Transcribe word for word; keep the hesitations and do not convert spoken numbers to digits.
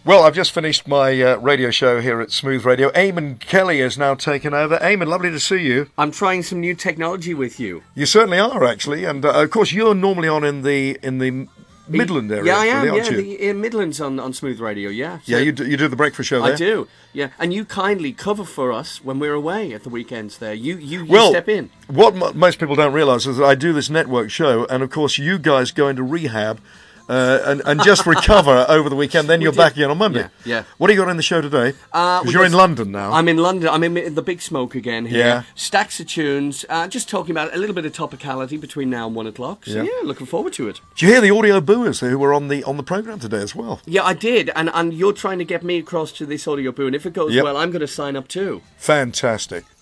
Well, I've just finished my uh, radio show here at Smooth Radio. Eamon Kelly has now taken over. Eamon, lovely to see you. I'm trying some new technology with you. You certainly are, actually, and uh, of course you're normally on in the in the Midland area. Yeah, I am. Really, yeah, aren't you? the, in Midlands on, on Smooth Radio. Yeah. So yeah, you do, you do the breakfast show there. I do. Yeah, and you kindly cover for us when we're away at the weekends. There, you you, you well, step in. What m- most people don't realise is that I do this network show, and of course you guys go into rehab. Uh, and, and just recover over the weekend, then We you're did. back again on Monday. Yeah, yeah. What do you got in the show today? Uh, Because we you're got- in London now. I'm in London. I'm in the Big Smoke again here. Yeah. Stacks of tunes. Uh, just talking about a little bit of topicality between now and one o'clock. So Yeah. yeah, looking forward to it. Do you hear the audio booers who were on the on the programme today as well? Yeah, I did, and and you're trying to get me across to this audio boo, and if it goes Yep. well, I'm going to sign up too. Fantastic.